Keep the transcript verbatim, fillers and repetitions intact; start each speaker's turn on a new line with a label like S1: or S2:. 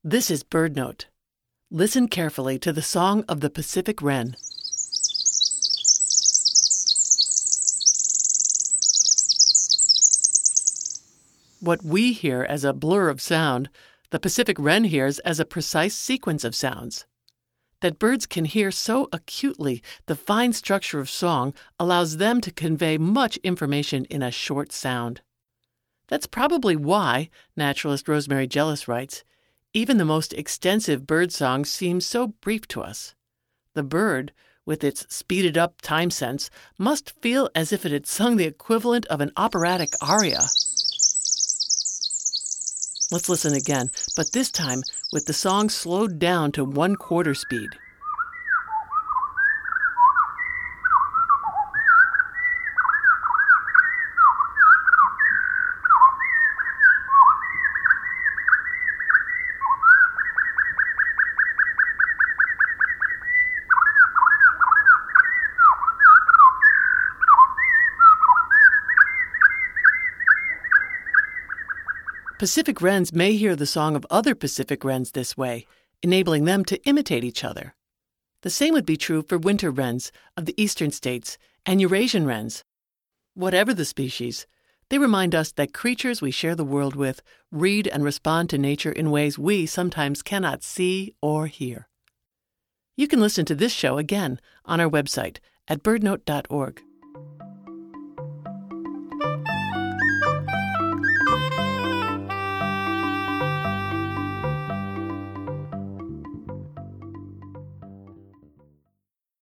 S1: This is BirdNote. Listen carefully to the song of the Pacific wren. What we hear as a blur of sound, the Pacific wren hears as a precise sequence of sounds. That birds can hear so acutely the fine structure of song allows them to convey much information in a short sound. That's probably why, naturalist Rosemary Gellis writes, even the most extensive bird songs seem so brief to us. The bird, with its speeded-up time sense, must feel as if it had sung the equivalent of an operatic aria. Let's listen again, but this time with the song slowed down to one-quarter speed. Pacific wrens may hear the song of other Pacific wrens this way, enabling them to imitate each other. The same would be true for winter wrens of the eastern states and Eurasian wrens. Whatever the species, they remind us that creatures we share the world with read and respond to nature in ways we sometimes cannot see or hear. You can listen to this show again on our website at birdnote dot org.